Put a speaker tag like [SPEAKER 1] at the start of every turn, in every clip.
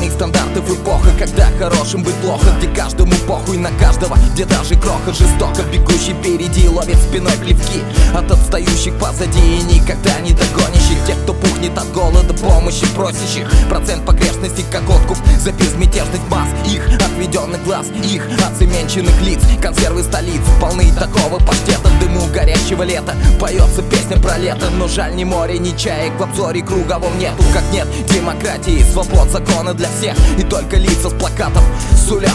[SPEAKER 1] двойных стандартов эпоха, когда хорошим быть плохо, где каждому похуй на каждого, где даже кроха жестоко. Бегущий впереди ловит спиной плевки от отстающих позади и никогда не догонящих. Тех, кто пухнет от голода, помощи просящих. Процент погрешности, как откуп за безмятежность масс. Их отведенных глаз, их от заменченных лиц. Консервы столиц полны такого паштета, дыму горящего лета. Поется песня про лето, но жаль ни моря, ни чаек в обзоре круговом нету. Как нет демократии, свобод, закона для всех. И только лица с плакатов сулят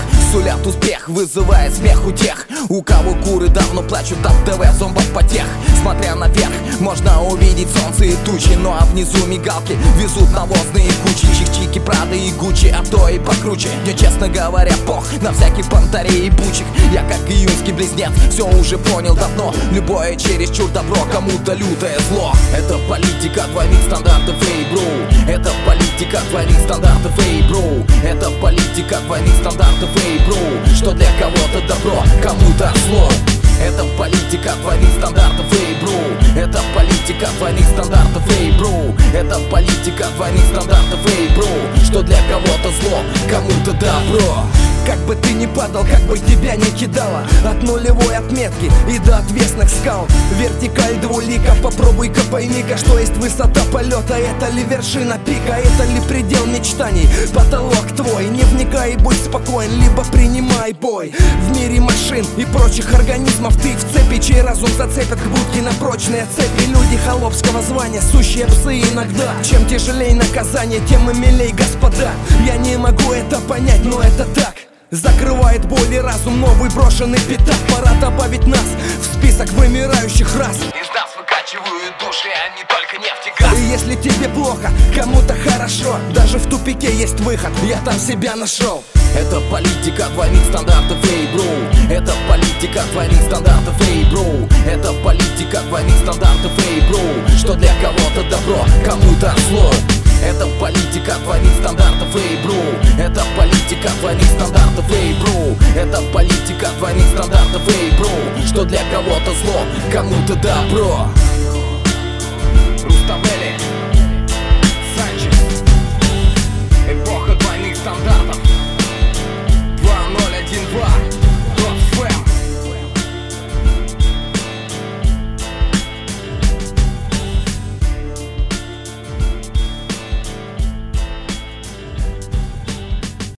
[SPEAKER 1] успех, вызывая смех у тех, у кого куры давно плачут от ТВ зомбопотех. Смотря наверх, можно увидеть солнце и тучи, ну а внизу мигалки везут навозные кучи. Чик-чики, Прада и Гуччи, а то и покруче. Мне, честно говоря, пох на всяких понтарей и бучек. Я как июньский близнец, все уже понял давно. Любое чересчур добро, кому-то лютое зло. Это политика двойных стандартов, эй, бро. Это политика двойных стандартов, эй, бро. Это политика двойных стандартов, эй, бро. Что для кого-то добро, кому-то зло. Это политика двойных стандартов, эй, бро. Это политика двойных стандартов, эй, бро. Это политика двойных стандартов, эй, бро. Что для кого-то зло, кому-то добро. Как бы ты ни падал, как бы тебя ни кидало, от нулевой отметки и до отвесных скал. Вертикаль двулика, попробуй-ка пойми-ка, что есть высота полета. Это ли вершина пика, это ли предел мечтаний, потолок твой. Не вникай и будь спокоен, либо принимай бой. В мире машин и прочих организмов ты в цепи, чей разум зацепят к будке на прочные цепи. Люди холопского звания, сущие псы иногда. Чем тяжелее наказание, тем и милей, господа. Я не могу это понять, но это так. Закрывает боль и разум новый брошенный пятак. Пора добавить нас в список вымирающих рас.
[SPEAKER 2] Из нас выкачивают души, а не только нефть и газ.
[SPEAKER 1] И если тебе плохо, кому-то хорошо, даже в тупике есть выход, я там себя нашел. Это политика двойных стандартов, эй, бро. Это политика двойных стандартов, эй, бро. Это политика двойных стандартов, эй, бро. Что для кого-то добро, кому-то зло. Это политика двойных стандартов, эй, бро. Это политика двойных стандартов, эй, бро. Это политика двойных стандартов, эй, бро. Что для кого-то зло, кому-то добро.